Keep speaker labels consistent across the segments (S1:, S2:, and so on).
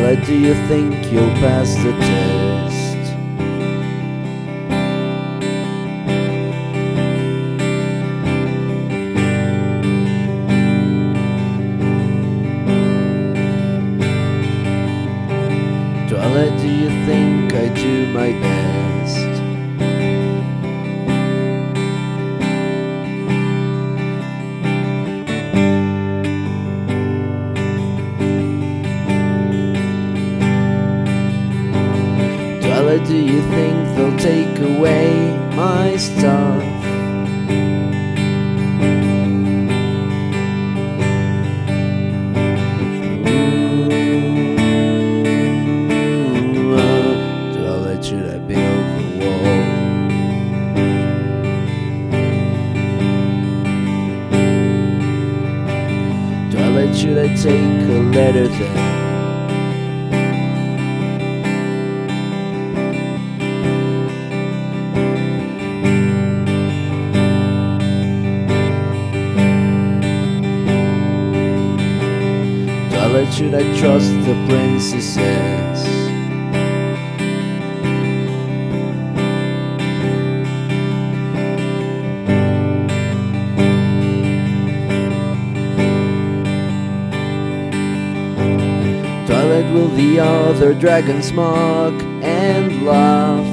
S1: Twilight, do you think you'll pass the test? Twilight, do you think I do my best? Twilight, do you think they'll take away my stuff? Twilight, should I build the wall? Twilight, should I take a letter then? Twilight, should I trust the princesses? Twilight, will the other dragons mock and laugh?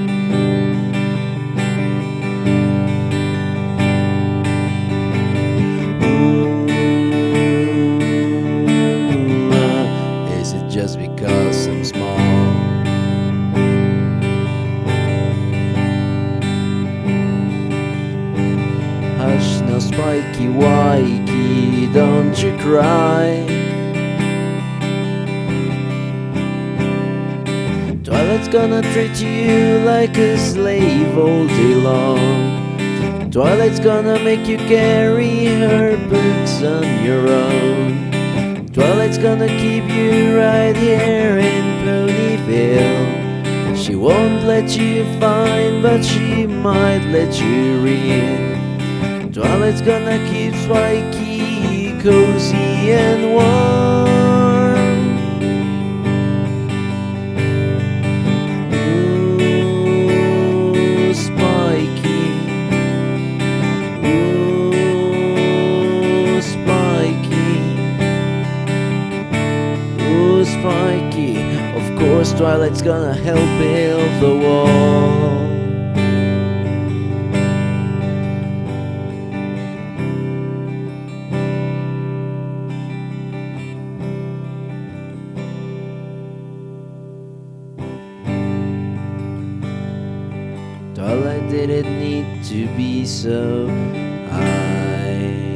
S1: Is it just because I'm small? Hush now, Spikey Wikey, don't you cry. Twilight's gonna treat you like a slave all day long. Twilight's gonna make you carry her books on your own. Twilight's gonna keep you right here in Ponyville. She won't let you find, but she might let you read. Twilight's gonna keep Spikey cozy and warm. Ooh, Spikey. Ooh, Spikey. Ooh, Spikey. Of course, Twilight's gonna help build the wall. Twilight didn't need to be so high.